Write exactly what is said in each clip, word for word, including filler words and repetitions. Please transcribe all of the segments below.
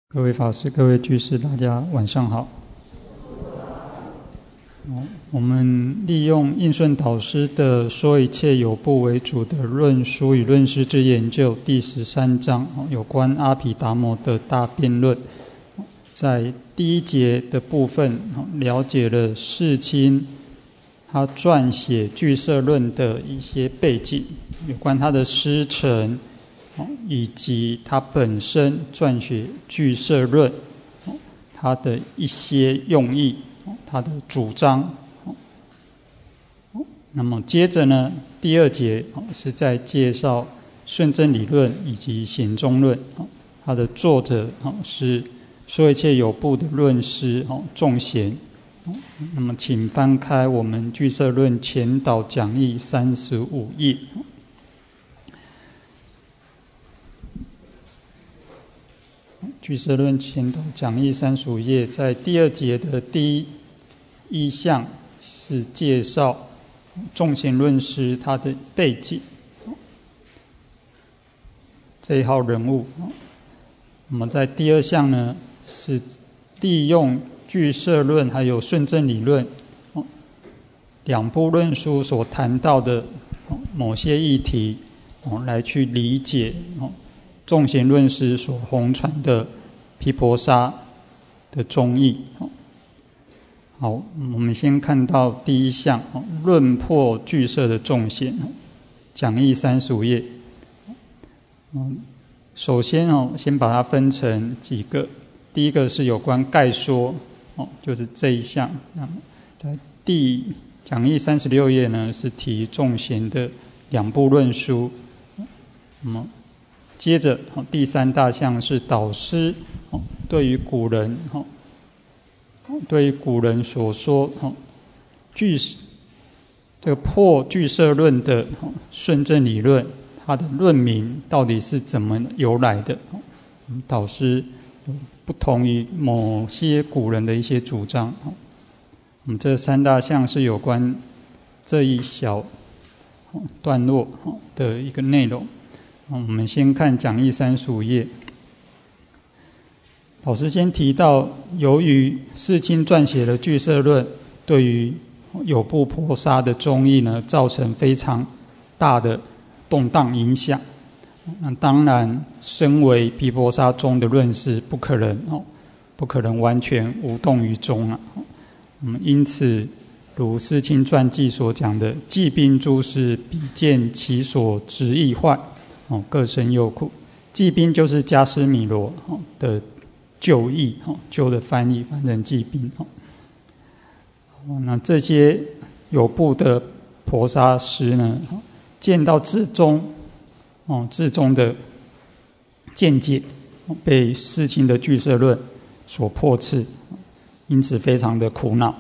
各位法师、各位居士，大家晚上好。我们利用印顺导师的说一切有部为主的论书与论师之研究第十三章，有关阿毗达摩的大辩论，在第一节的部分了解了世亲他撰写俱舍论的一些背景，有关他的师承，以及他本身撰写俱舍论他的一些用意，他的主张。那么接着呢，第二节是在介绍顺正理论以及显宗论，它的作者是说一切有部的论师众贤。那么请翻开我们俱舍论前导讲义三十五页。俱舍论前导讲义三十五页，在第二节的第一一项是介绍众贤论师他的背景，这一号人物。那么在第二项呢，是利用俱舍论还有顺正理论两部论书所谈到的某些议题，来去理解众贤论师所弘传的毗婆沙的宗义。好，我们先看到第一项，论破俱舍的众贤，讲义三十五页。首先先把它分成几个，第一个是有关概说，就是这一项。那么在第讲义三十六页呢，是提众贤的两部论书。那么接着第三大项是导师对于古人对于古人所说俱这个破俱舍论的顺正理论，它的论名到底是怎么由来的？导师不同于某些古人的一些主张。我们这三大项是有关这一小段落的一个内容。我们先看讲义三十五页。导师先提到，由于世亲撰写了俱舍论，对于有部婆沙的宗义呢，造成非常大的动荡影响。那当然，身为毗婆沙宗的论师，不可能哦，不可能完全无动于衷啊。嗯，因此，如世亲传记所讲的，既兵诸师，比见其所执意坏，哦，各生忧苦。既兵就是迦尸弥罗的旧译，旧的翻译翻成既兵。那这些有部的婆沙师呢，见到至宗，至宗的见解被世亲的俱舍论所破斥，因此非常的苦恼。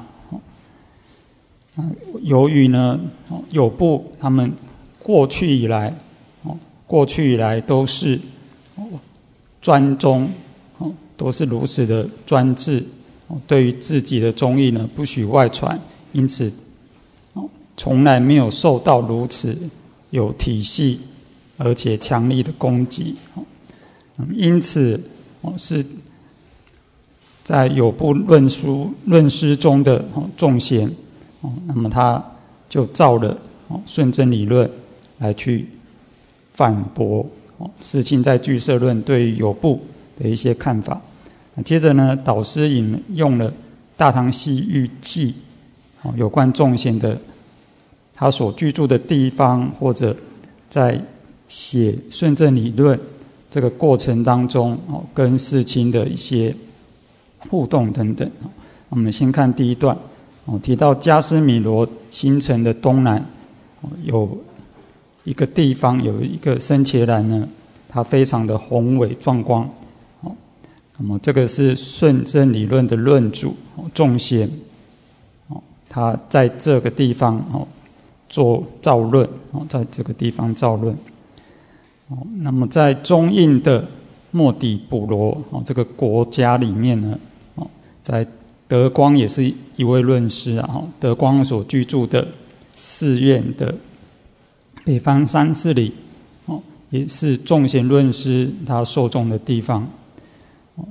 由于呢，有部他们过去以来，过去以来都是专宗，都是如此的专制，对于自己的宗义呢不许外传，因此从来没有受到如此有体系而且强力的攻击。因此是在有部论书论师中的众贤，那么他就照了顺正理论来去反驳世亲在俱舍论对于有部的一些看法。接着呢，导师引用了《大唐西域记》有关众贤的他所居住的地方，或者在写顺正理论这个过程当中跟世亲的一些互动等等。我们先看第一段，提到迦尸弥罗形成的东南有一个地方，有一个僧伽蓝呢，它非常的宏伟壮观。那么这个是顺正理论的论主众贤，他在这个地方做造论，在这个地方造论。那么在中印的莫底补罗这个国家里面呢，在德光也是一位论师啊，德光所居住的寺院的北方三四里，也是众贤论师他受众的地方。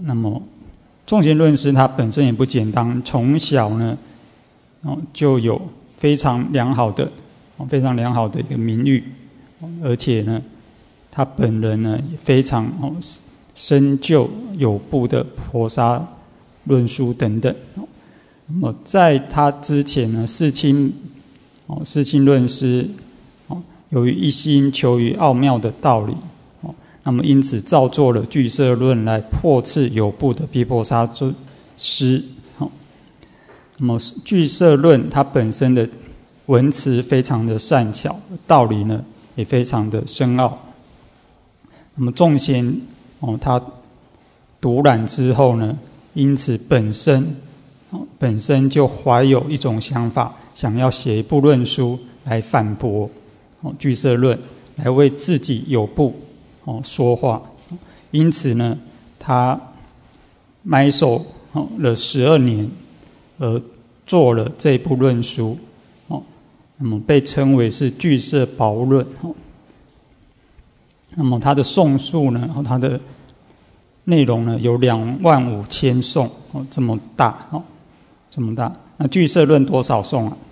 那么仲贤论师他本身也不简单，从小呢哦就有非常良好的非常良好的一个名誉，而且呢他本人呢也非常哦深究有部的婆沙论书等等。那么在他之前呢，世亲哦世亲论师哦由于一心求于奥妙的道理，那么因此造作了俱舍论来破斥有部的毗婆沙师。那么俱舍论它本身的文辞非常的善巧，道理呢也非常的深奥。那么仲贤哦，他读览之后呢，因此本身哦本身就怀有一种想法，想要写一部论书来反驳哦俱舍论，来为自己有部哦说话。因此呢，他埋首哦了十二年，而做了这部论书哦，那么被称为是俱舍宝论哦。那么它的颂数呢，哦，它的内容呢有两万五千颂哦，这么大哦，这么大。那俱舍论多少颂啊？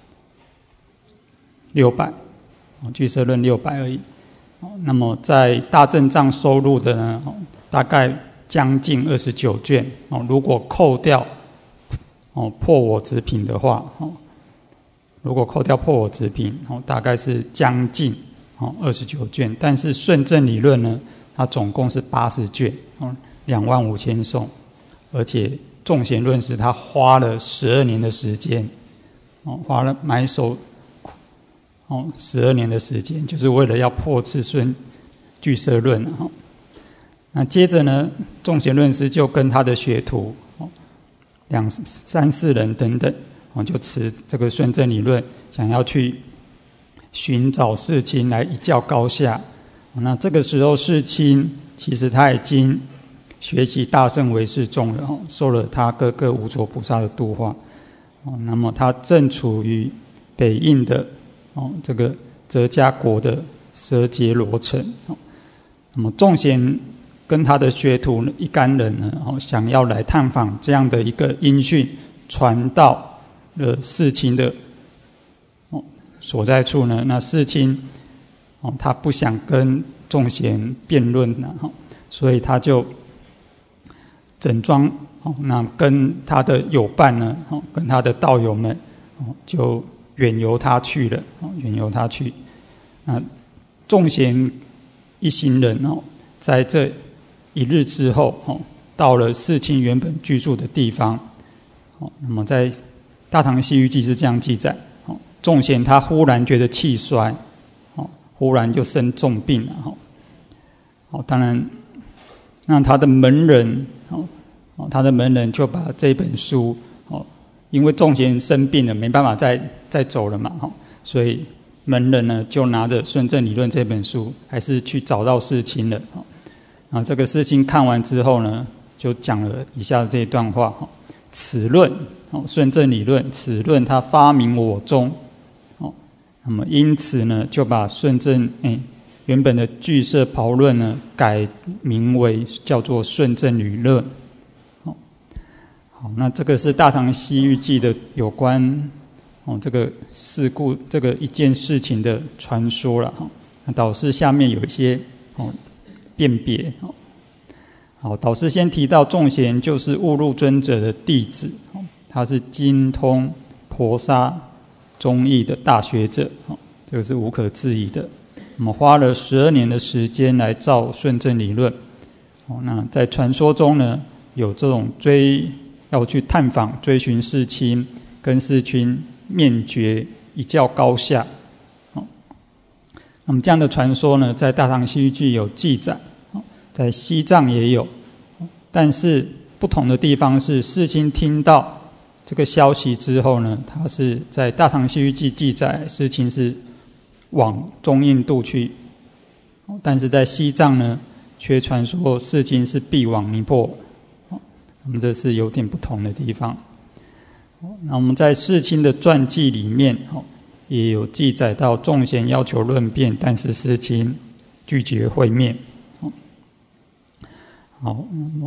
六百哦，俱舍论六百而已。哦，那么在大正藏收录的呢，哦，大概将近二十九卷哦。如果扣掉哦破我执品的话，哦，如果扣掉破我执品，哦，大概是将近哦二十九卷。但是顺正理论呢，它总共是八十卷哦，两万五千颂，而且仲贤论师他花了十二年的时间，哦，花了埋首哦十二年的时间，就是为了要破斥顺俱舍论啊。那接着呢，仲贤论师就跟他的学徒哦两三四人等等哦，就持这个顺正理论，想要去寻找世亲来一较高下。那这个时候世亲其实他已经学习大乘唯识宗了，受了他哥哥无着菩萨的度化。那么他正处于北印的这个哲迦国的舍羯罗城。那么仲贤跟他的学徒一干人呢，想要来探访这样的一个音讯，传到了世亲的所在处呢。那世亲他不想跟仲贤辩论了，所以他就整装，那跟他的友伴呢，跟他的道友们就远游他去了，远游他去。那仲贤一行人在这一日之后，到了世亲原本居住的地方。那么在《大唐西域记》是这样记载：仲贤他忽然觉得气衰，忽然就生重病了。当然，那他的门人，他的门人就把这本书，因为仲贤生病了，没办法再再走了嘛，所以门人呢就拿着《顺正理论》这本书，还是去找到世亲了。啊，这个世亲看完之后呢，就讲了以下这一段话：此论，顺正理论，此论他发明我宗，那么因此呢，就把顺正哎原本的俱舍宝论呢改名为叫做顺正理论。好，那这个是《大唐西域记》的有关哦这个事故这个一件事情的传说了哈。那导师下面有一些哦辨别哦。好，导师先提到仲贤就是悟入尊者的弟子，他是精通婆沙宗义的大学者，这个是无可置疑的。我们花了十二年的时间来造顺正理论。那在传说中呢，有这种追要去探访、追寻世亲，跟世亲面决一较高下。那么这样的传说呢，在《大唐西域记》有记载，在西藏也有，但是不同的地方是，世亲听到这个消息之后呢，他是在《大唐西域记》记载，世亲是往中印度去，但是在西藏呢，却传说世亲是必往尼泊尔。那么这是有点不同的地方。那我们在世亲的传记里面，也有记载到仲贤要求论辩，但是世亲拒绝会面。好，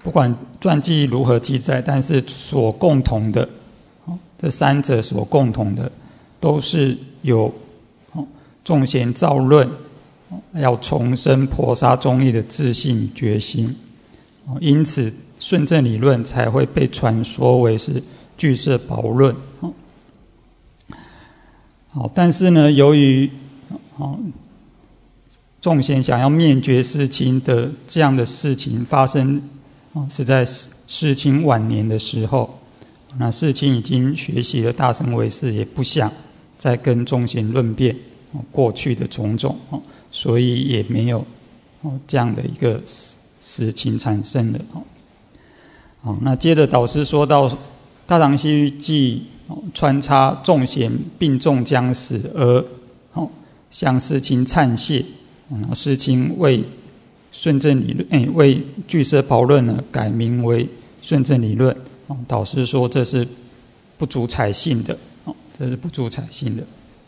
不管传记如何记载，但是所共同的，这三者所共同的，都是有众贤造论，要重生婆沙宗义的自信与决心。因此顺正理论才会被传说为是俱舍宝论。好，但是呢，由于众贤想要灭绝世亲的这样的事情发生，是在世亲晚年的时候，那世亲已经学习了大乘唯识，也不想再跟众贤论辩过去的种种，所以也没有这样的一个事情产生的。好，那接着导师说到《大唐西域记》穿插众贤病重将死而向世亲忏谢，世亲为顺正理论，哎，为俱舍宝论呢改名为顺正理论。导师说这是不足采信的，这是不足采信的。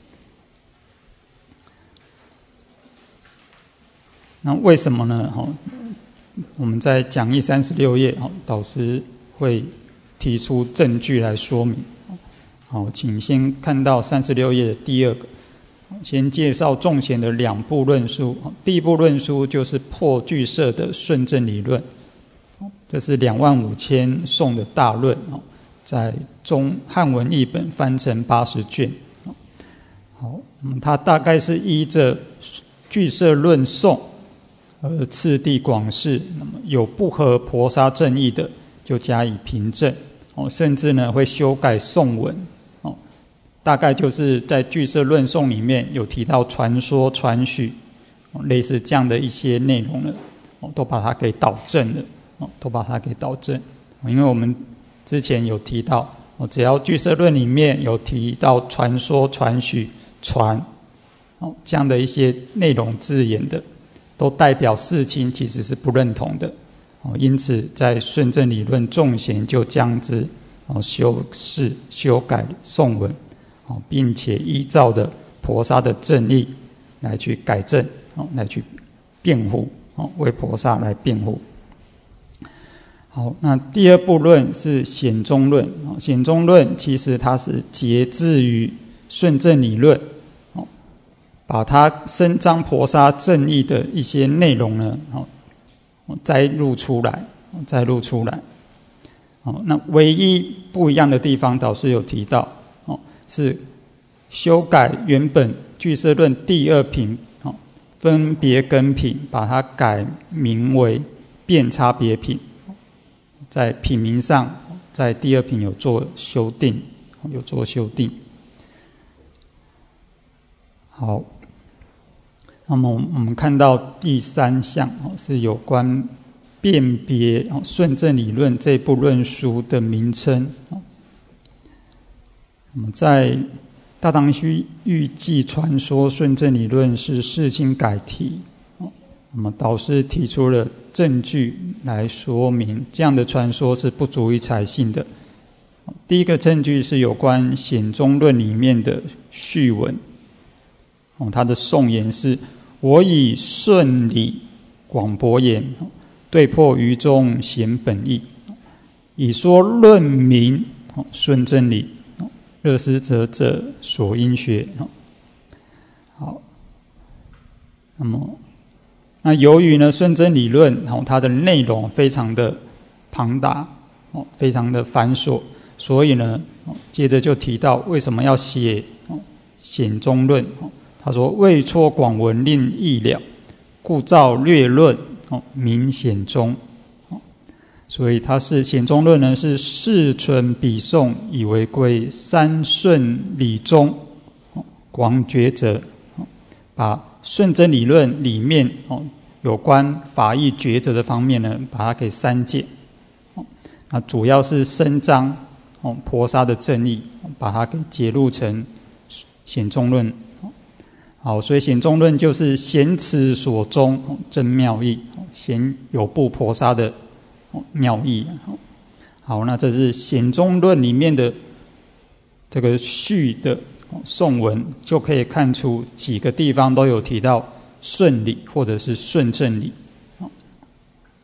那为什么呢？我们在讲义三十六页，导师会提出证据来说明。好，请先看到三十六页的第二个，先介绍众贤的两部论述。第一部论述就是破俱舍的顺正理论，这是两万五千颂的大论，在中汉文译本翻成八十卷。好，它大概是依着俱舍论颂而次第广释，那么有不合婆沙正义的就加以评证，甚至呢会修改颂文。大概就是在俱舍论颂里面有提到传说、传许，类似这样的一些内容了，都把它给导正了，都把它给导正。因为我们之前有提到，只要俱舍论里面有提到传说、传许、传这样的一些内容字眼的，都代表世亲其实是不认同的。因此在顺正理论众贤就将之修饰、修改颂文，并且依照的婆沙的正义来去改正，来去辩护，为婆沙来辩护。好，那第二部论是显宗论。显宗论其实它是节自于顺正理论，把它伸张婆沙正义的一些内容呢，摘录出来，摘录出来。那唯一不一样的地方，导师有提到，是修改原本俱舍论第二品分别根品，把它改名为变差别品，在品名上，在第二品有做修订，有做修订。好，那么我们看到第三项是有关辨别顺正理论这部论书的名称。我们在《大唐西域记》传说顺正理论是世亲改题，那么导师提出了证据来说明这样的传说是不足以采信的。第一个证据是有关显宗论里面的序文，它的颂言是：我以顺理广博言，对破于中显本义，以说论明顺正理，热思者者所应学。好，那么那由于呢顺正理论它的内容非常的庞大，非常的繁琐，所以呢接着就提到为什么要写显宗论。他说：未辍广文令易了，故造略论明显宗。所以它是显宗论呢，是世存笔诵以为归三顺理宗广觉者，把顺正理论里面有关法义抉择的方面呢，把它给删减。那主要是伸张婆沙的正义，把它给揭露成显宗论。好，所以显宗论就是显此所中真妙义，显有部婆沙的妙义。好，那这是显宗论里面的这个序的颂文，就可以看出几个地方都有提到顺理或者是顺正理。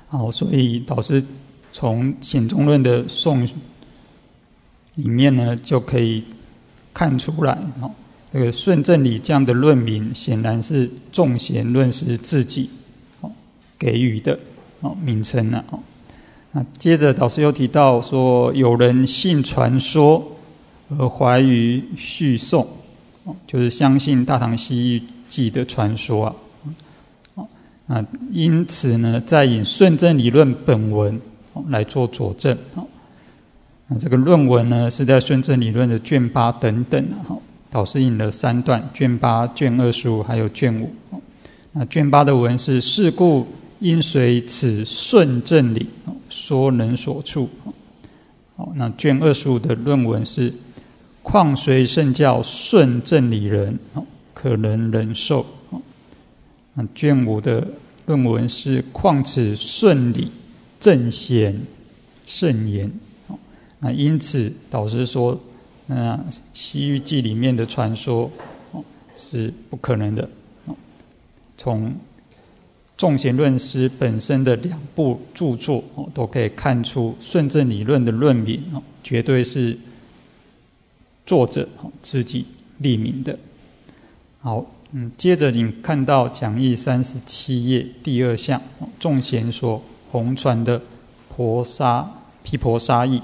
好，所以导师从显宗论的颂里面呢，就可以看出来，哦，这个顺正理这样的论名，显然是众贤论师自己哦给予的哦名称啊。哦，那接着导师又提到说，有人信传说而怀于续颂，哦，就是相信《大唐西域记》的传说啊。啊，因此呢，再引顺正理论本文来做佐证。那这个论文呢，是在顺正理论的卷八等等啊。导师引了三段，卷八、卷二十五，还有卷五。那卷八的文是：是故因随此顺正理，说能所处。好，那卷二十五的论文是：况随圣教顺正理人，可能忍受。那卷五的论文是：况此顺理正贤圣言。那因此导师说，那《西域记》里面的传说是不可能的。从众贤论师本身的两部著作都可以看出，顺正理论的论名绝对是作者自己立名的。好，嗯，接着你看到讲义三十七页第二项，众贤所弘传的婆沙毗婆沙义。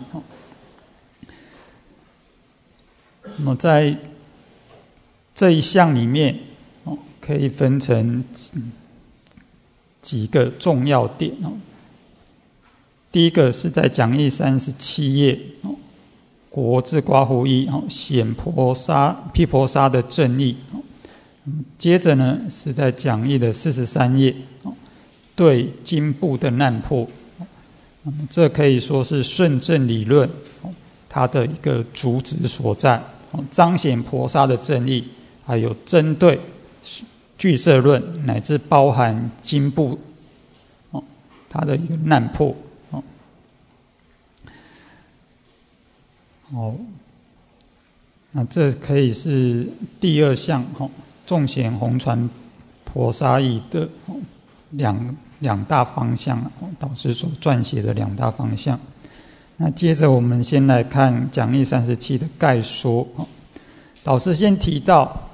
那么在这一项里面，可以分成几个重要点。第一个是在讲义三十七页，国字括弧一，显婆沙毗婆沙的正义。接着呢，是在讲义的四十三页，对经部的难破，这可以说是顺正理论它的一个主旨所在，彰显婆沙的正义，还有针对俱舍论乃至包含经部它的一个难破。好，那这可以是第二项众贤弘传婆沙义的两两大方向，导师所撰写的两大方向。那接着我们先来看讲义三十七的概说。导师先提到，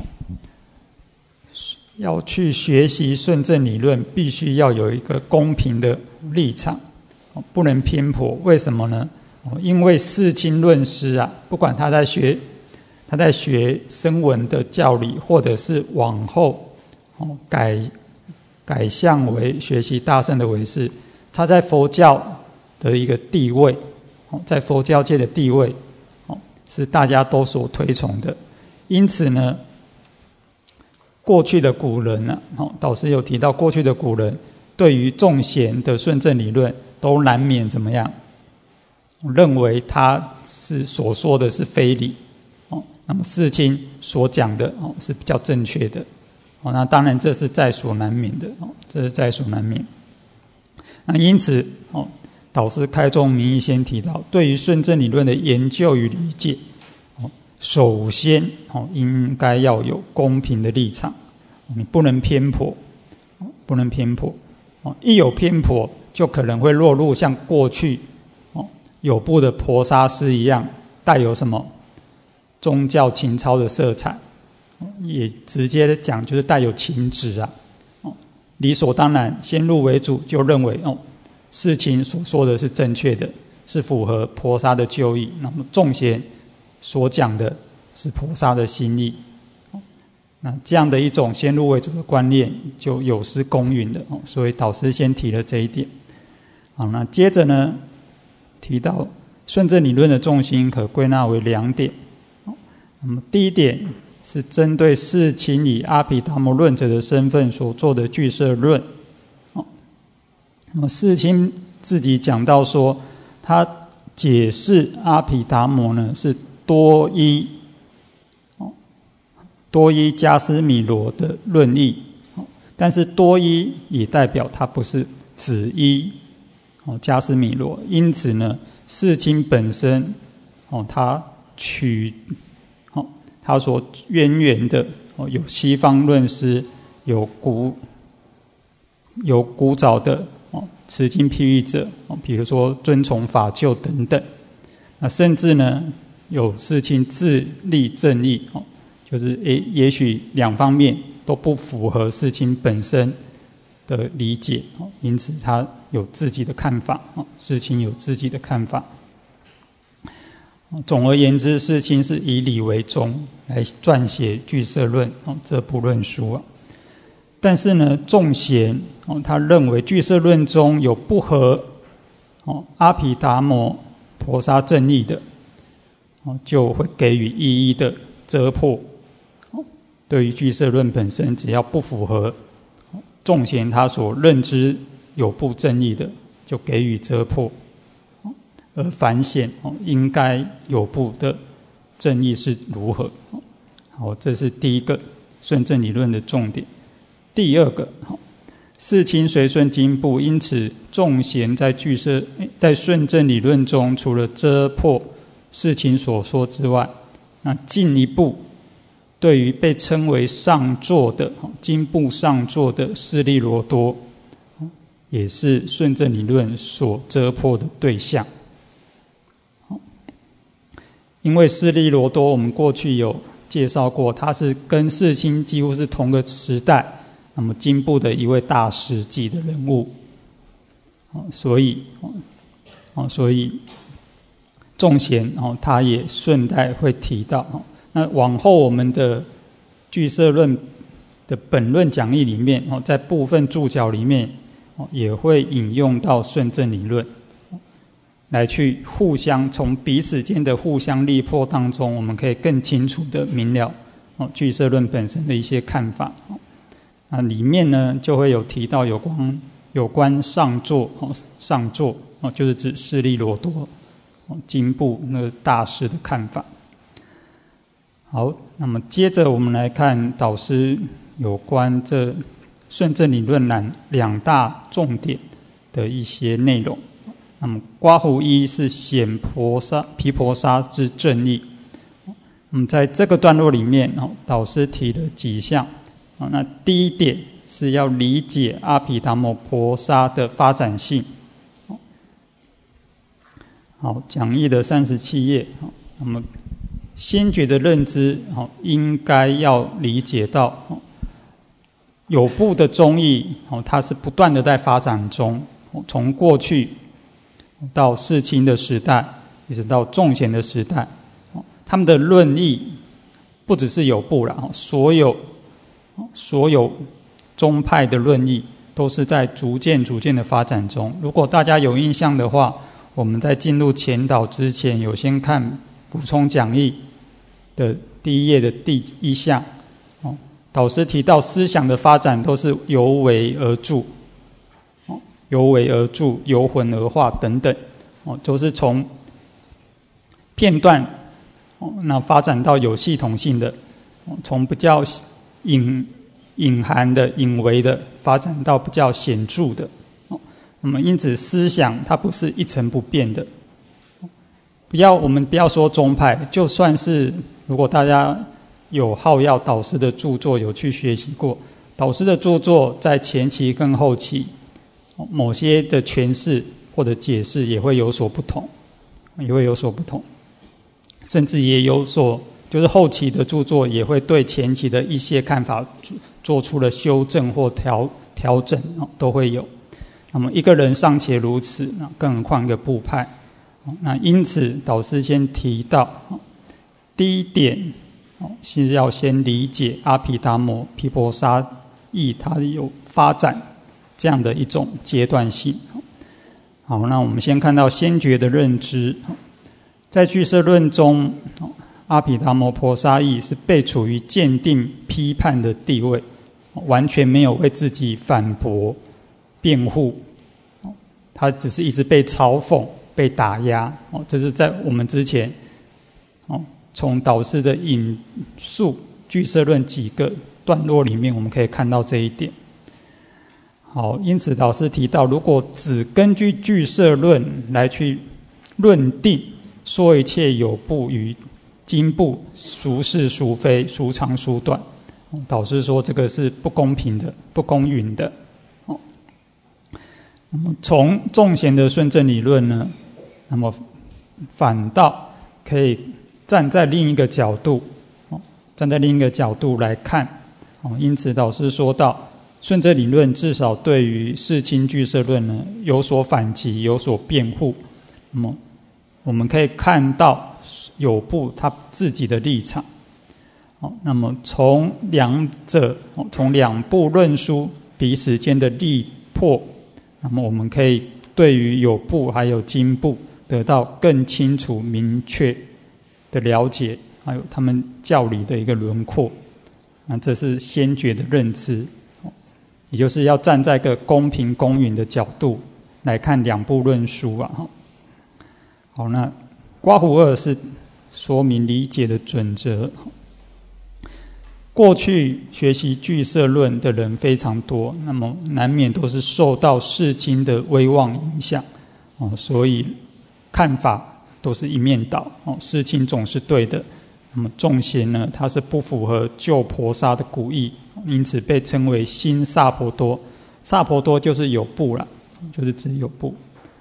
要去学习顺正理论，必须要有一个公平的立场，不能偏颇。为什么呢？因为世亲论师啊，不管他在学。他在学声闻的教理，或者是往后改改向为学习大乘的唯识，他在佛教的一个地位，在佛教界的地位是大家都所推崇的。因此呢，过去的古人呢，导师有提到，过去的古人对于众贤的顺正理论，都难免怎么样，认为他是所说的是非理。那么世亲所讲的是比较正确的，那当然这是在所难免的，这是在所难免。那因此导师开宗明义先提到，对于顺正理论的研究与理解，首先应该要有公平的立场，你不能偏颇，不能偏颇，一有偏颇就可能会落入像过去有部的婆沙师一样，带有什么宗教情操的色彩，也直接的讲就是带有情执啊，理所当然先入为主，就认为哦，世亲所说的是正确的，是符合婆沙的教义，那么众贤所讲的是婆沙的心意，那这样的一种先入为主的观念就有失公允的，所以导师先提了这一点。好，那接着呢，提到顺正理论的重心可归纳为两点。那么第一点是针对世亲以阿毗达摩论者的身份所做的俱舍论。那么世亲自己讲到说，他解释阿毗达摩呢是多依多依迦尸米罗的论义，但是多依也代表他不是只依迦尸米罗，因此呢，世亲本身他取他所渊源的有西方论师，有古有古早的持经譬喻者，比如说遵从法救等等。那甚至呢，有世亲自立正义，就是诶，也许两方面都不符合世亲本身的理解，因此他有自己的看法，世亲有自己的看法。总而言之，世亲是以理为宗来撰写《俱舍论》这部论书啊。但是呢，众贤他认为《俱舍论》中有不合阿毗达摩婆沙正义的，就会给予一一的遮破。对于《俱舍论》本身，只要不符合众贤他所认知有部正义的，就给予遮破，而反显应该有部的正义是如何。好，这是第一个顺正理论的重点。第二个，世亲随顺经部，因此众贤在俱舍在顺正理论中，除了遮破世亲所说之外，那进一步对于被称为上座的经部上座的尸利罗多，也是顺正理论所遮破的对象。因为尸利罗多我们过去有介绍过，他是跟世亲几乎是同个时代，那么经部的一位大师级的人物，所以所以众贤他也顺带会提到。那往后我们的俱舍论的本论讲义里面，在部分注脚里面也会引用到顺正理论，来去互相从彼此间的互相力破当中，我们可以更清楚的明了俱舍论本身的一些看法。那里面呢就会有提到有关有关上座，上座就是指尸利罗多经部那个大师的看法。好，那么接着我们来看导师有关这顺正理论栏两大重点的一些内容。那么刮胡一是显婆沙毗婆沙之正义。那么在这个段落里面，导师提了几项。那第一点是要理解阿毗达摩婆沙的发展性。好，讲义的三十七页，那么先觉的认知应该要理解到有部的宗义它是不断的在发展中，从过去到世亲的时代一直到众贤的时代，他们的论义不只是有部了，所有所有宗派的论义都是在逐渐逐渐的发展中。如果大家有印象的话，我们在进入前导之前有先看补充讲义的第一页的第一项，导师提到思想的发展都是由为而著，由为而著，由混而化等等，都是从片段那发展到有系统性的，从比较隐隐含的隐微的发展到比较显著的。那么因此思想它不是一成不变的。不要我们不要说宗派，就算是如果大家有好要导师的著作有去学习过，导师的著作在前期跟后期某些的诠释或者解释也会有所不同，也会有所不同，甚至也有所就是后期的著作也会对前期的一些看法做出了修正或调调整，都会有。那么一个人尚且如此，更何况一个部派。那因此导师先提到第一点是要先理解阿毗达摩毗婆沙义它有发展这样的一种阶段性。好，那我们先看到先觉的认知。在俱舍论中，阿毗达摩婆沙义是被处于鉴定批判的地位，完全没有为自己反驳辩护，他只是一直被嘲讽被打压。这是在我们之前从导师的引述俱舍论几个段落里面我们可以看到这一点。好，因此导师提到，如果只根据俱舍论来去论定说一切有部与经部孰是孰非孰长孰短，导师说这个是不公平的不公允的。 那么从众贤的顺正理论呢，那么反倒可以站在另一个角度，站在另一个角度来看。因此老师说到，顺正理论至少对于世亲俱舍论呢有所反击，有所辩护。那么我们可以看到有部他自己的立场。那么从两者，从两部论书彼此间的力破，那么我们可以对于有部还有经部得到更清楚明确的了解，还有他们教理的一个轮廓。那这是先觉的认知，也就是要站在一个公平公允的角度来看两部论书啊。好，那刮胡二是说明理解的准则。过去学习俱舍论的人非常多，那么难免都是受到世亲的威望影响，所以看法都是一面倒，世亲总是对的。那么众贤呢，它是不符合旧婆沙的古义，因此被称为新萨婆多。萨婆多就是有部啦，就是指有部。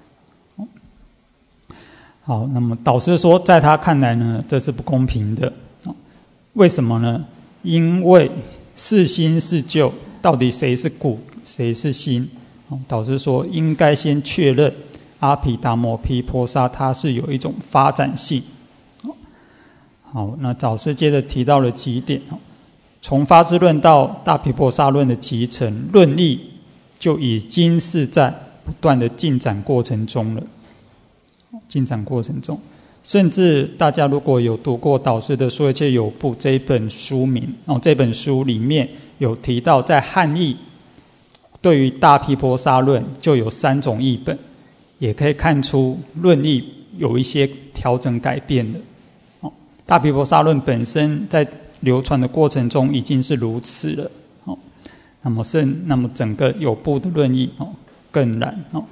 好，那么导师说，在他看来呢，这是不公平的。为什么呢？因为是新是旧，到底谁是古，谁是新？导师说，应该先确认阿毗达摩毗婆沙它是有一种发展性。好，那导师接着提到了几点，从发支论到大毗婆沙论的集成，论义就已经是在不断的进展过程中了。进展过程中，甚至大家如果有读过导师的《说一切有部》这一本书名，哦，这本书里面有提到，在汉译对于大毗婆沙论就有三种译本，也可以看出论义有一些调整改变的。哦，大毗婆沙论本身在流传的过程中已经是如此了。哦，那么甚那么整个有部的论义哦更然哦。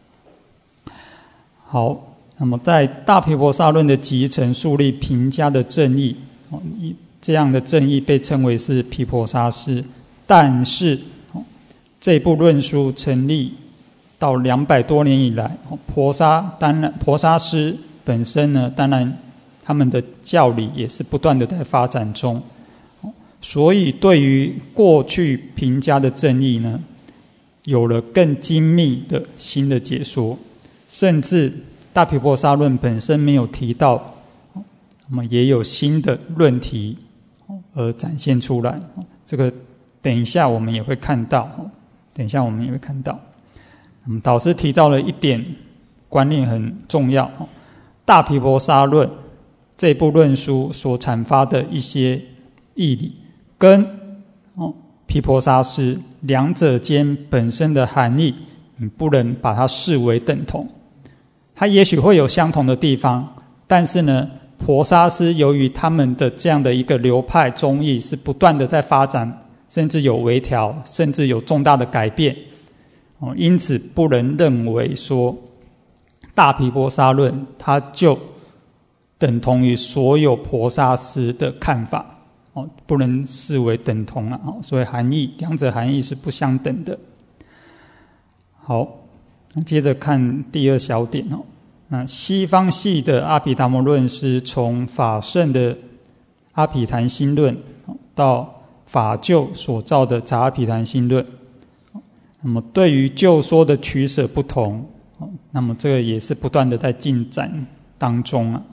好。那么在大毗婆沙论的集成树立平家的正义，这样的正义被称为是毗婆沙师。但是这部论书成立到两百多年以来，婆沙当然婆沙师本身呢，当然他们的教理也是不断的在发展中，所以对于过去平家的正义呢，有了更精密的新的解说，甚至大毗婆沙论本身没有提到，那么也有新的论题而展现出来。这个等一下我们也会看到，等一下我们也会看到。那么导师提到了一点观念很重要，大毗婆沙论这部论书所阐发的一些义理，跟毗婆沙师两者间本身的含义，你不能把它视为等同。它也许会有相同的地方，但是呢，婆沙师由于他们的这样的一个流派宗义是不断的在发展，甚至有微调，甚至有重大的改变，因此不能认为说大毗婆沙论它就等同于所有婆沙师的看法，不能视为等同了，所以含义两者含义是不相等的。好，接着看第二小点哦。那西方系的阿毗达摩论师从法圣的阿毗昙心论到法救所造的杂阿毗昙心论，那么对于旧说的取舍不同，那么这个也是不断的在进展当中啊。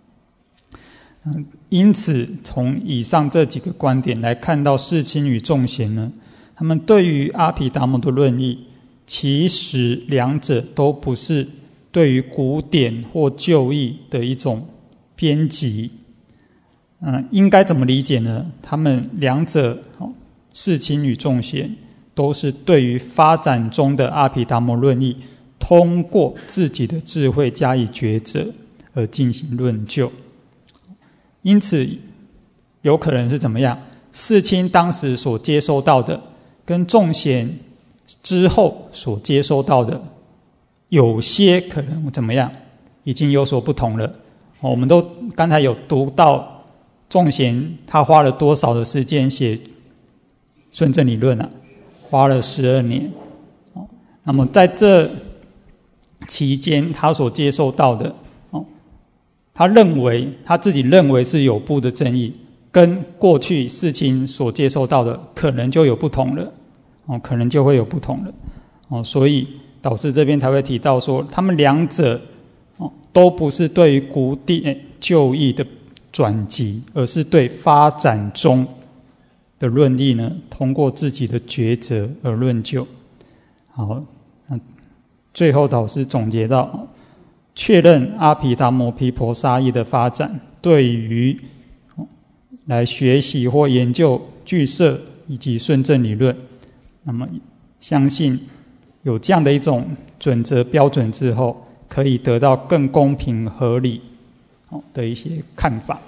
因此从以上这几个观点来看到世亲与众贤呢，他们对于阿毗达摩的论义，其实两者都不是对于古典或旧义的一种编辑。嗯，应该怎么理解呢？他们两者世亲与众贤都是对于发展中的阿毗达摩论义，通过自己的智慧加以抉择而进行论究。因此有可能是怎么样？世亲当时所接收到的跟众贤之后所接收到的有些可能怎么样，已经有所不同了。我们都刚才有读到众贤他花了多少的时间写顺正理论啊？花了十二年。 那么在这期间，他所接受到的，哦，他认为他自己认为是有部的正义，跟过去世亲所接受到的可能就有不同了，哦，可能就会有不同了，哦，所以导师这边才会提到说，他们两者，哦，都不是对于古典旧义的转辑，而是对发展中的论义呢，通过自己的抉择而论就。好，那最后导师总结到，确认阿毗达摩毗婆沙义的发展对于来学习或研究俱舍以及顺正理论，那么相信有这样的一种准则标准之后，可以得到更公平合理的一些看法。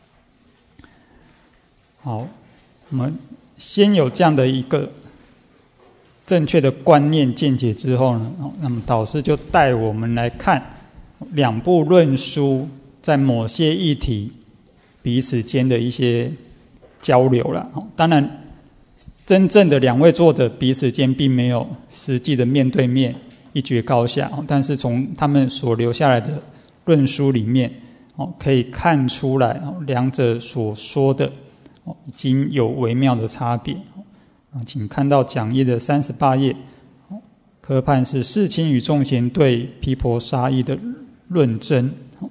好，我们先有这样的一个正确的观念见解之后呢，那么导师就带我们来看两部论书在某些议题彼此间的一些交流了。当然真正的两位作者彼此间并没有实际的面对面一决高下，但是从他们所留下来的论书里面可以看出来两者所说的已经有微妙的差别。请看到讲义的三十八页，科判是世亲与众贤对毗婆沙义的论证。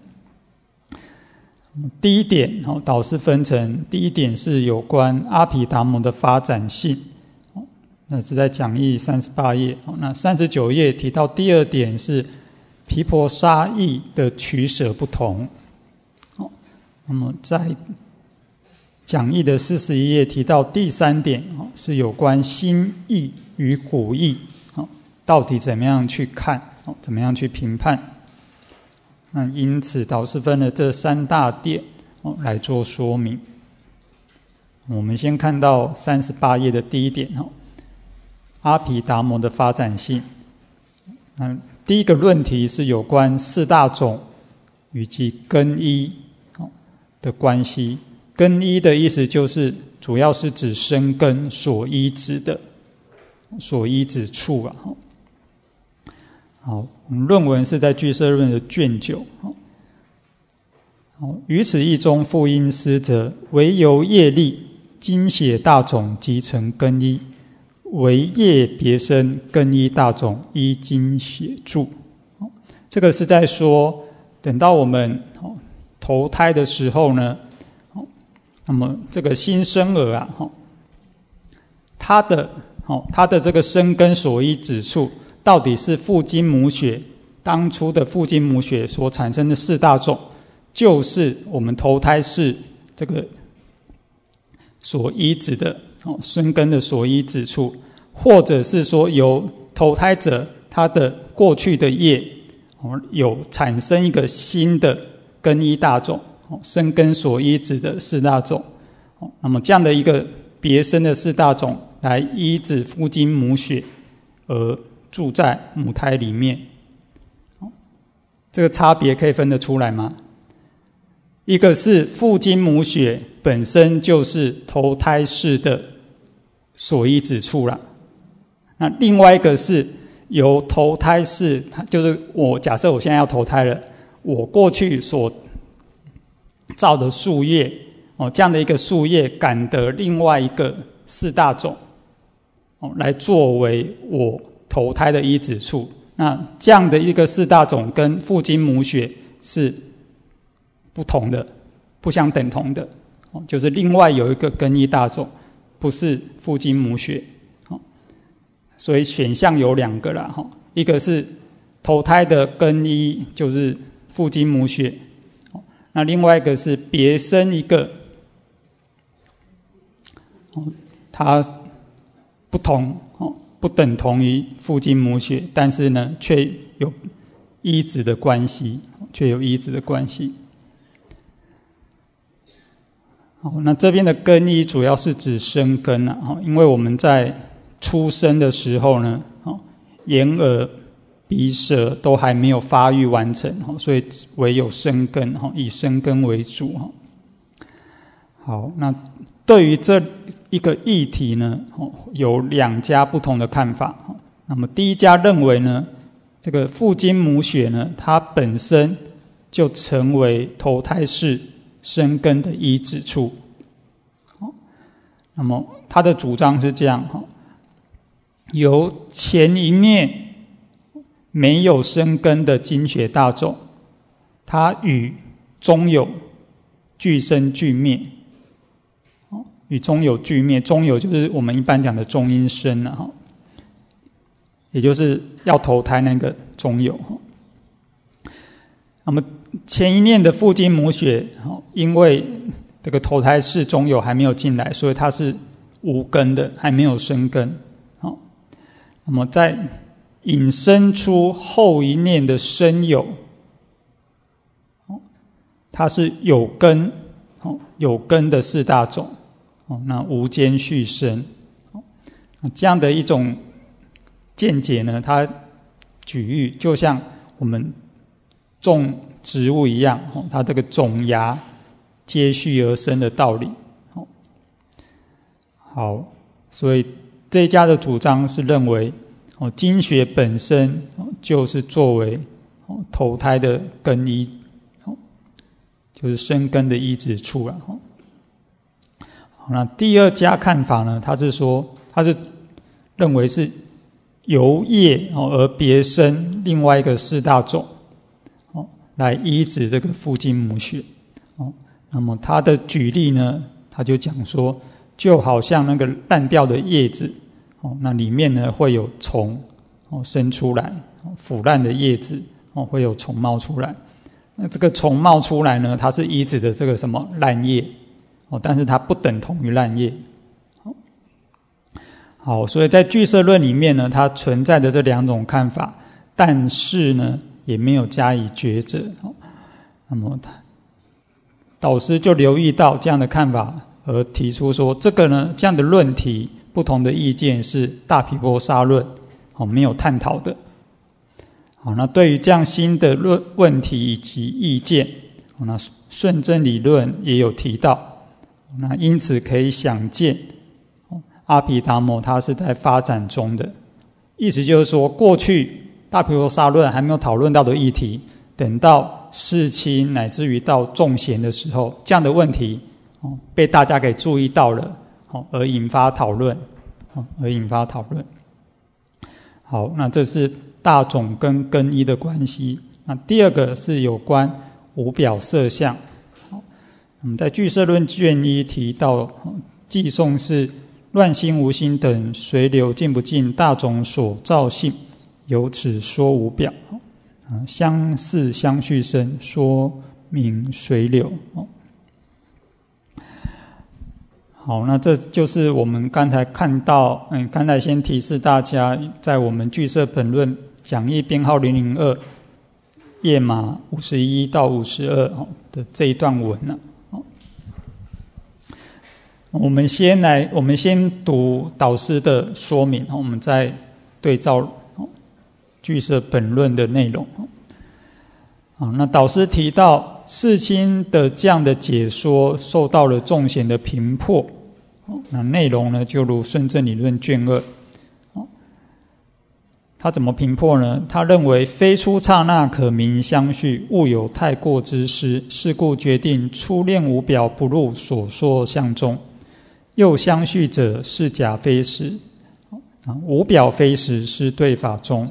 第一点，导师分成第一点是有关阿毗达摩的发展性，那是在讲义三十八页。那三十九页提到第二点是毗婆沙义的取舍不同。那么在讲义的四十一页提到第三点是有关新义与古义到底怎么样去看，怎么样去评判。那因此导师分了这三大点来做说明。我们先看到三十八页的第一点，阿毗达摩的发展性。第一个论题是有关四大种以及根依的关系。根依的意思就是主要是指生根所依止的所依止处啊。好，我们论文是在俱舍论的卷九。好，于此义中复因思者，唯由业力精血大种即成根依，唯业别生根依大种依精血住。这个是在说，等到我们投胎的时候呢，那么这个新生儿啊，他的他的这个生根所依止处，到底是父精母血当初的父精母血所产生的四大种，就是我们投胎是这个所依止的生根的所依止处，或者是说由投胎者他的过去的业有产生一个新的根依大种，生根所依止的四大种，那么这样的一个别生的四大种来依止父精母血而住在母胎里面，这个差别可以分得出来吗？一个是父精母血本身就是投胎式的所依止处了，那另外一个是由投胎式，就是我假设我现在要投胎了，我过去所造的树叶，哦，这样的一个树叶感得另外一个四大种，哦，来作为我投胎的依止处。那这样的一个四大种跟父精母血是不同的，不相等同的，哦，就是另外有一个根依大种，不是父精母血，哦，所以选项有两个啦，哦，一个是投胎的根依，就是父精母血。那另外一个是别生一个，它不同，不等同于父精母血，但是呢却有依止的关系，却有依止的关系。好，那这边的根依主要是指生根啊，因为我们在出生的时候呢，眼耳鼻舌都还没有发育完成，所以唯有生根，以生根为主。好，那对于这一个议题呢，有两家不同的看法。 那么第一家认为呢，这个父精母血呢，它本身就成为投胎世生根的依止处。那么他的主张是这样，由前一念没有生根的精血大种，它与中有俱生俱灭，与中有俱灭，中有就是我们一般讲的中阴身了哈，也就是要投胎那个中有。那么前一念的父精母血，因为这个投胎世中有还没有进来，所以它是无根的，还没有生根。好，那么在引申出后一念的生有，它是有根，有根的四大种，那无间续生。这样的一种见解呢，它举喻就像我们种植物一样，它这个种芽接续而生的道理。好，所以这一家的主张是认为精血本身就是作为投胎的根依，就是生根的依止处了。好，那第二家看法呢，他是说他是认为是由业而别生另外一个四大种来依止这个父精母血。那么他的举例呢，他就讲说，就好像那个烂掉的叶子，那里面呢会有虫生出来，腐烂的叶子会有虫冒出来。那这个虫冒出来呢，它是依止的这个什么烂叶，但是它不等同于烂叶。好，所以在俱舍论里面呢，它存在的这两种看法，但是呢也没有加以抉择。那么导师就留意到这样的看法，而提出说，这个呢这样的论题不同的意见是大毗婆沙论没有探讨的。好，那对于这样新的论问题以及意见，那顺真理论也有提到。那因此可以想见，阿毗达摩他是在发展中的，意思就是说，过去大毗婆沙论还没有讨论到的议题，等到世亲乃至于到众贤的时候，这样的问题被大家给注意到了，而引发讨论，而引发讨论。好，那这是大种跟根依的关系。那第二个是有关无表色相。我们在俱舍论卷一提到，偈颂是乱心无心等随流尽不尽大种所造性，由此说无表，相似相续生，说明随流。好，那这就是我们刚才看到，嗯，刚才先提示大家，在我们俱舍本论讲义编号零零二页码五十一到五十二的这一段文呢、啊。我们先来，我们先读导师的说明，我们再对照俱舍本论的内容。好，那导师提到世亲的这样的解说受到了众贤的评破，那内容呢就如顺正理论卷二。他怎么评破呢？他认为非出刹那可名相续，勿有太过之失，是故决定初练无表不入所说相中。又相续者是假非实，无表非实是对法中。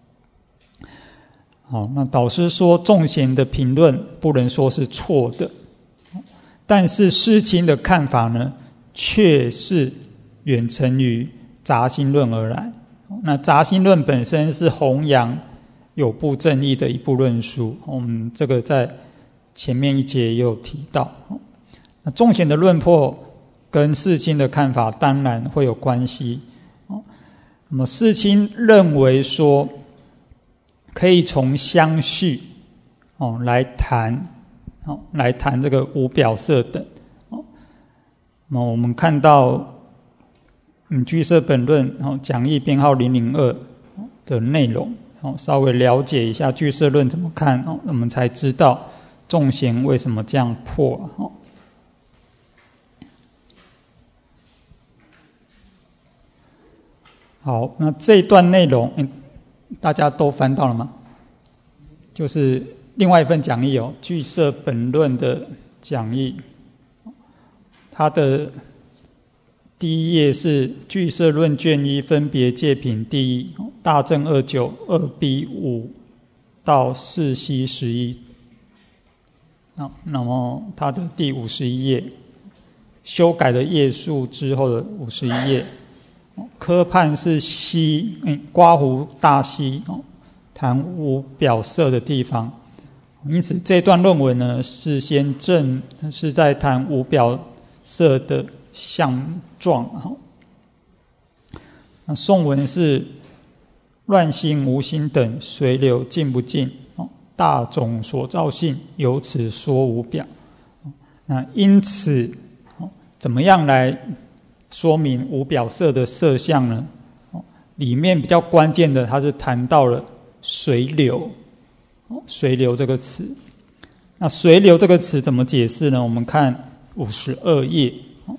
好，那导师说众贤的评论不能说是错的，但是世亲的看法呢，却是远承于杂心论而来。那杂心论本身是弘扬有部正义的一部论述，我们这个在前面一节也有提到。那众贤的论破跟世亲的看法当然会有关系。那么世亲认为说，可以从相续哦来谈，哦来谈这个无表色等。哦，那我们看到嗯俱舍本论哦讲义编号零零二的内容，哦稍微了解一下俱舍论怎么看，哦我们才知道众贤为什么这样破。哦， 好，那这一段内容，嗯，大家都翻到了吗？就是另外一份讲义哦，俱舍本论的讲义，它的第一页是俱舍论卷一分别界品第一，大正二九二 B 五到四 C 十一。那那么它的第五十一页，修改的页数之后的五十一页。科判是西，嗯，刮胡大西哦，谈无表色的地方。因此这段论文呢，是先正是在谈无表色的相状。那颂文是乱心无心等随流尽不尽，大种所造性由此说无表。那因此怎么样来说明无表色的色相呢？里面比较关键的，它是谈到了随流，随流这个词。那随流这个词怎么解释呢？我们看五十二页，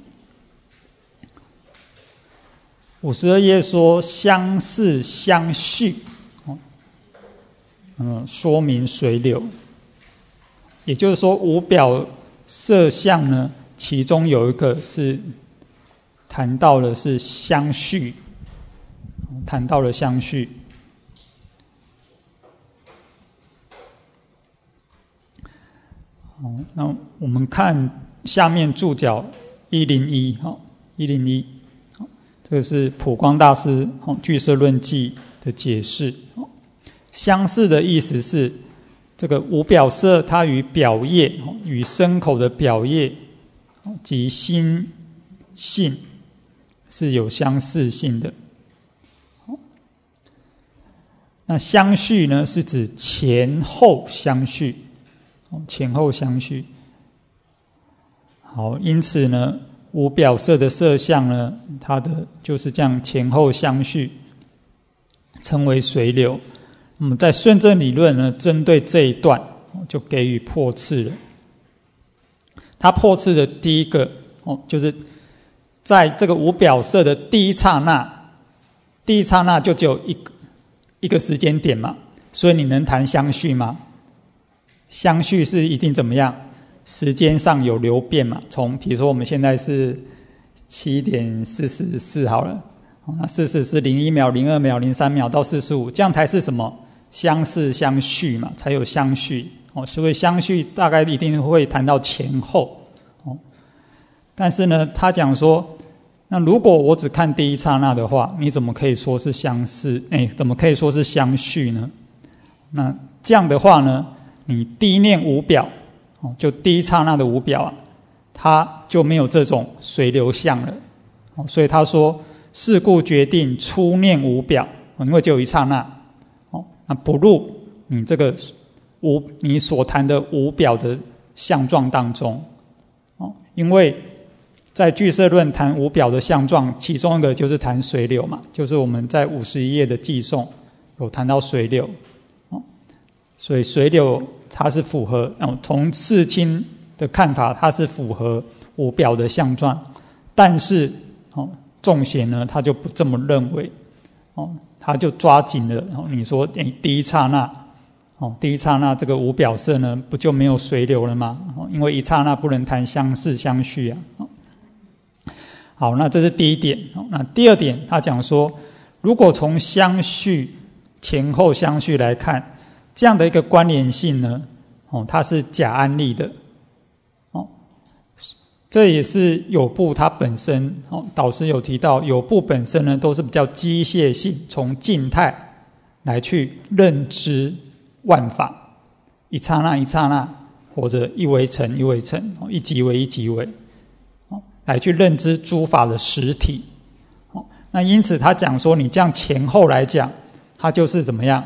五十二页说相似相续，嗯，说明随流。也就是说，无表色相呢，其中有一个是谈到了是相续，谈到了相续。好，那我们看下面注脚一零一，好，一零一，好，这个是普光大师《俱舍论记》的解释。相似的意思是，这个无表色它与表业、与身口的表业及心性是有相似性的。那相续呢，是指前后相续，前后相续。好，因此呢，无表色的色相呢，它的就是这样前后相续，称为随流。那么在顺正理论呢，针对这一段就给予破斥了。它破斥的第一个哦，就是在这个无表色的第一刹那，第一刹那就只有一个一个时间点嘛，所以你能谈相续吗？相续是一定怎么样？时间上有流变嘛？从比如说我们现在是七点四十四好了，那四十是零一秒、零二秒、零三秒到四十五，这样才是什么？相似相续嘛，才有相续哦。所以相续大概一定会谈到前后哦。但是呢，他讲说，那如果我只看第一刹那的话，你怎么可以说是相似？哎，怎么可以说是相续呢？那这样的话呢，你第一念无表，哦，就第一刹那的无表啊，它就没有这种随流相了。哦，所以他说，是故决定初念无表，哦，因为只有一刹那。那不入你这个无你所谈的无表的相状当中，哦，因为在俱舍论谈无表的相状，其中一个就是谈随流嘛，就是我们在五十一页的记诵有谈到随流，哦，所以随流它是符合，哦，从世亲的看法，它是符合无表的相状，但是哦，众贤呢他就不这么认为，哦。他就抓紧了，你说诶第一刹那，哦，第一刹那这个无表色呢，不就没有随流了吗？因为一刹那不能谈相似相续啊。好，那这是第一点。那第二点，他讲说，如果从相续前后相续来看，这样的一个关联性呢，哦，它是假安立的。这也是有部它本身，哦，导师有提到，有部本身呢都是比较机械性，从静态来去认知万法，一刹那一刹那，或者一微尘一微尘，一即为一即为，来去认知诸法的实体。那因此他讲说，你这样前后来讲，它就是怎么样？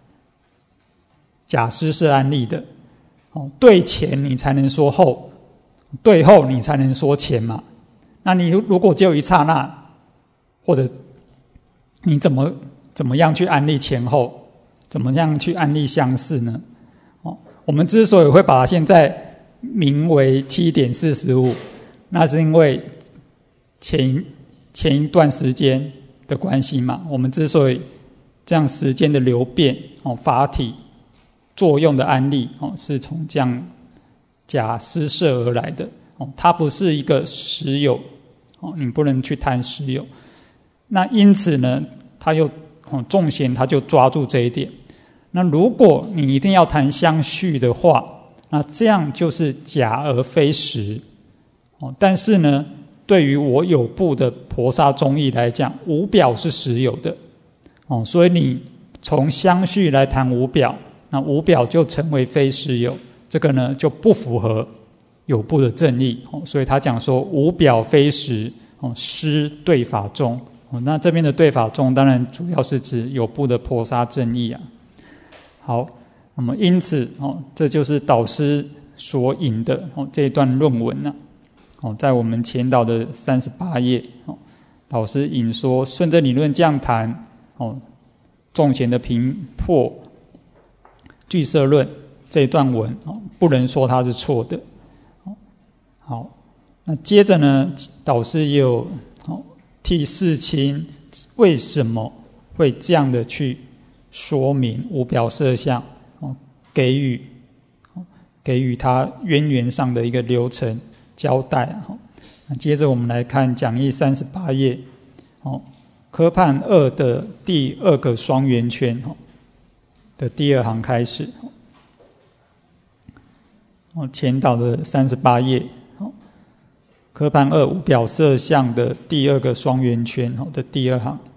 假施是安立的，对前你才能说后。对后你才能说前嘛，那你如果只有一刹那，或者你怎么怎么样去安立前后，怎么样去安立相似呢？哦，我们之所以会把它现在名为七点四十五，那是因为前前一段时间的关系嘛。我们之所以这样时间的流变哦，法体作用的案例哦，是从这样假施设而来的哦，它不是一个实有哦，你不能去谈实有。那因此呢，他又哦众贤他就抓住这一点。那如果你一定要谈相续的话，那这样就是假而非实哦。但是呢，对于我有部的婆沙宗义来讲，无表是实有的哦，所以你从相续来谈无表，那无表就成为非实有，这个呢就不符合有部的正义哦。所以他讲说无表非实哦，失对法宗哦。那这边的对法宗当然主要是指有部的婆沙正义啊。好，那么因此哦，这就是导师所引的哦这一段论文呢、啊、哦，在我们前导的三十八页哦，导师引说顺着理论这样谈哦，众贤的评破俱舍论这一段文哦，不能说它是错的。哦，好，那接着呢，导师也有哦替世亲为什么会这样的去说明无表色相，给予给予他渊源上的一个流程交代。接着我们来看讲义三十八页，科判二的第二个双圆圈的第二行开始，前导的三十八页，科判二无表色相的第二个双圆圈的第二行。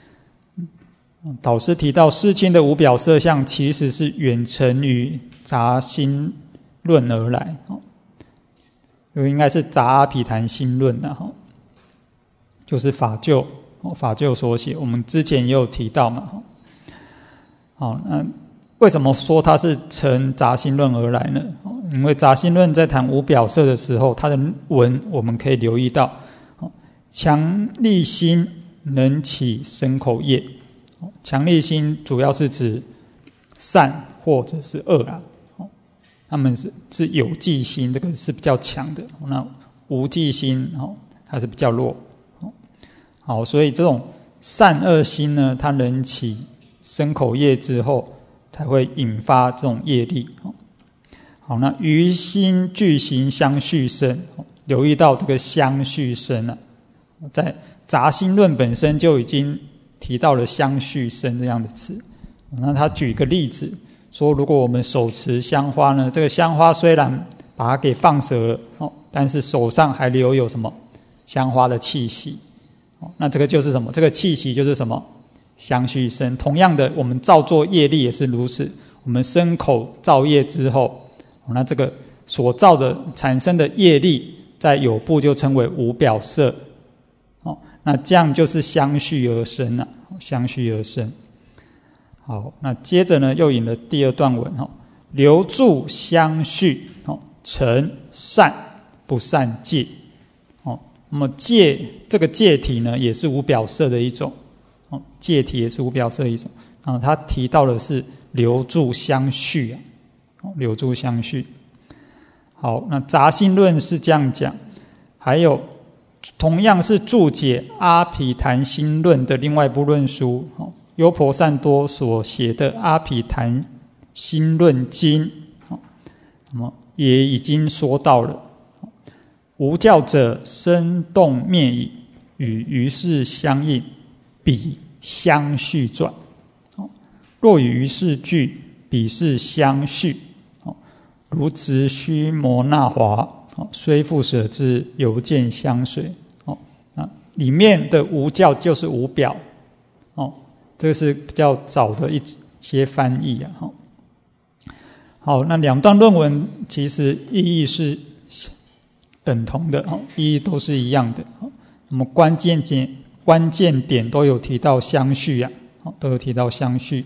导师提到世亲的无表色相其实是远承于杂心论而来，应该是杂阿毗昙心论的，就是法究法究所写，我们之前也有提到嘛。好，那为什么说它是承杂心论而来呢？因为杂心论在谈无表色的时候，它的文我们可以留意到强力心能起身口业。强力心主要是指善或者是恶啊，他们是是有记心，这个是比较强的，那无记心它是比较弱。好，所以这种善恶心呢，它能起身口业之后，才会引发这种业力。好，那于心具行相续生，留意到这个相续生啊，在杂心论本身就已经提到了相续生这样的词。那他举个例子说，如果我们手持香花呢，这个香花虽然把它给放射了，但是手上还留有什么香花的气息，那这个就是什么？这个气息就是什么？相续生。同样的，我们造作业力也是如此，我们身口造业之后，那这个所造的产生的业力在有部就称为无表色。那这样就是相续而生了，相续而生。好，那接着呢，又引了第二段文，留住相续，成善不善戒。那么戒这个戒体呢，也是无表色的一种，戒体也是无表色的一种。然后他提到的是留住相续啊，留住相续。好，那杂心论是这样讲，还有同样是注解阿毗昙心论的另外一部论书，优婆散多所写的阿毗昙心论经，那么也已经说到了，无教者生动灭已，与于是相应，彼相续转。若与于是俱，彼是相续。如直须摩那华，虽复舍之，犹见相随。里面的无教就是无表，这个是比较早的一些翻译啊。好，那两段论文其实意义是等同的，意义都是一样的。那么关键点关键点都有提到相续啊，都有提到相续。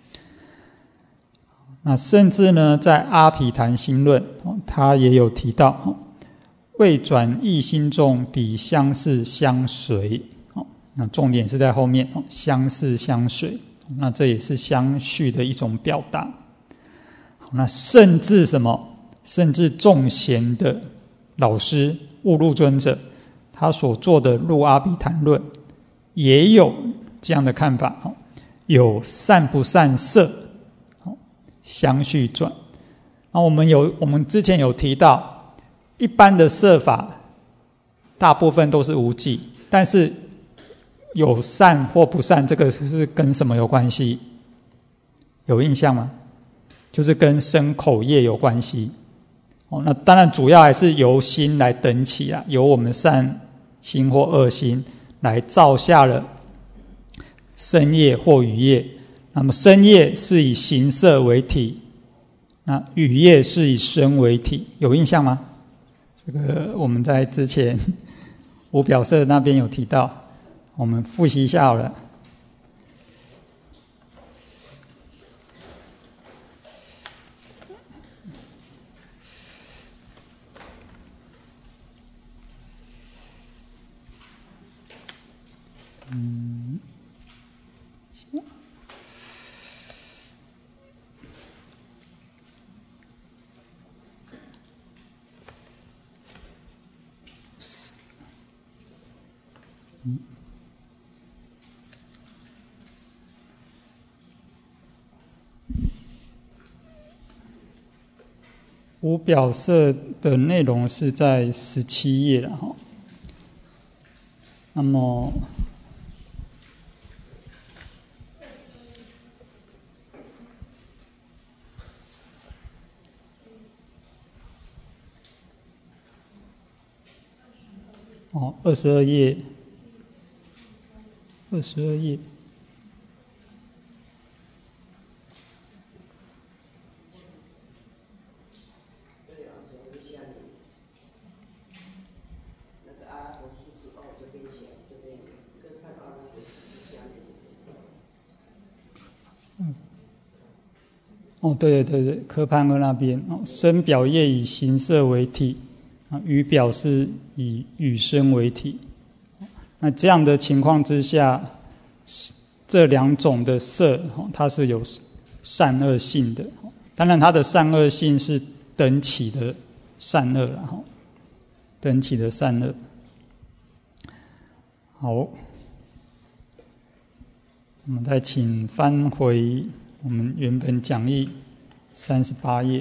那甚至呢，在阿毗昙心论，他也有提到，未转异心中，彼相似相随。那重点是在后面，相似相随，那这也是相续的一种表达。那甚至什么？甚至众贤的老师悟入尊者，他所做的入阿毗昙论， 也有这样的看法，有善不善色相续转。那我们有我们之前有提到，一般的色法大部分都是无记，但是有善或不善，这个是跟什么有关系？有印象吗？就是跟身口业有关系。哦，那当然主要还是由心来等起啊，由我们善心或恶心来造下了身业或语业。那么身业是以形色为体，那语业是以身为体，有印象吗？这个我们在之前无表色那边有提到，我们复习一下好了。嗯，嗯，无表色的内容是在十七页了哈。那么哦，二十二页，二十二页，嗯，哦，对对对对，科潘哥那边哦，身表业以形色为体。语表是以语声为体，那这样的情况之下，这两种的色，它是有善恶性的。当然，它的善恶性是等起的善恶了哈，等起的善恶。好，我们再请翻回我们原本讲义三十八页。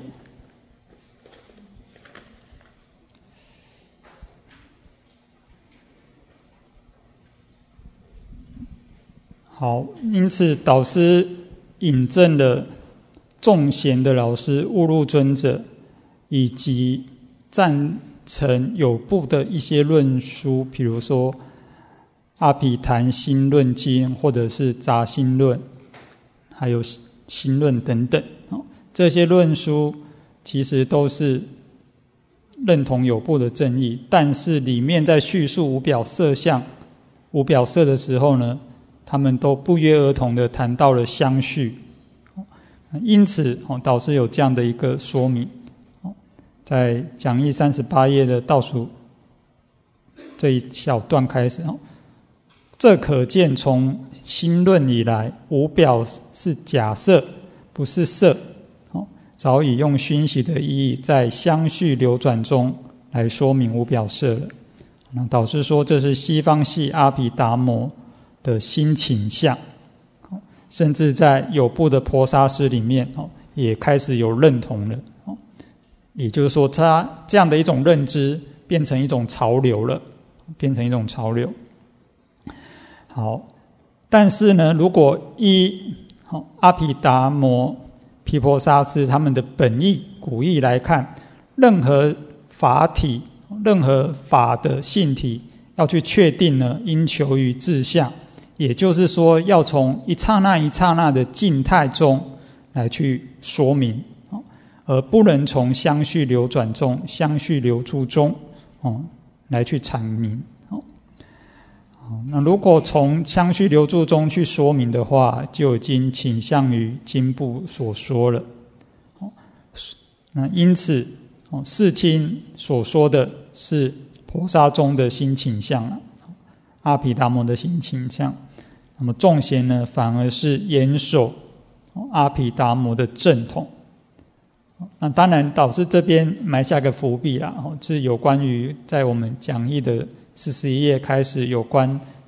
好，因此导师引证了众贤的老师悟入尊者，以及赞成有部的一些论书，比如说《阿毗昙心论经》或者是《杂心论》，还有《心论》等等。这些论书其实都是认同有部的正义，但是里面在叙述无表色相、无表色的时候呢，他们都不约而同地谈到了相续，因此导师有这样的一个说明，在讲义三十八页的倒数这一小段开始，这可见从心论以来，无表是假色，不是色，早已用熏习的意义在相续流转中来说明无表色了。那导师说这是西方系阿毗达摩的新倾向，甚至在有部的婆沙师里面也开始有认同了，也就是说他这样的一种认知变成一种潮流了，变成一种潮流。好，但是呢，如果依阿毗达摩、毗婆沙师他们的本意古义来看，任何法体、任何法的性体要去确定呢，应求于自相，也就是说要从一刹那一刹那的静态中来去说明，而不能从相续流转中、相续流注中来去阐明。那如果从相续流注中去说明的话，就已经倾向于经部所说了。那因此世亲所说的是婆沙宗的新倾向了，阿毗达摩的新倾向。那么众贤呢，反而是严守阿毗达摩的正统。那当然导师这边埋下个伏笔啦，是有关于在我们讲义的四十一页开始有关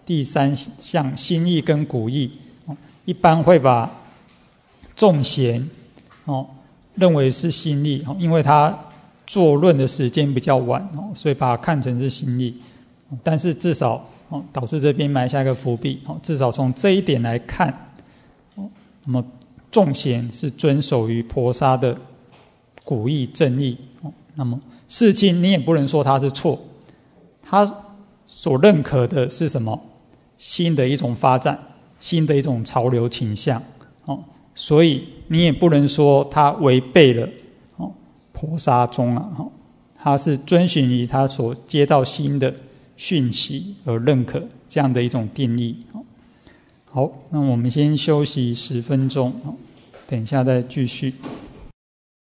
第三项心意跟古意，一般会把众贤哦认为是心意，因为他作论的时间比较晚，所以把它看成是心意。但是至少导师这边埋下一个伏笔，至少从这一点来看，那么众贤是遵守于婆沙的古意正义，那么世亲你也不能说他是错，他所认可的是什么？新的一种发展，新的一种潮流倾向，所以你也不能说他违背了婆沙宗啊，他是遵循于他所接到新的讯息而认可这样的一种定义。好，那我们先休息十分钟，等一下再继续。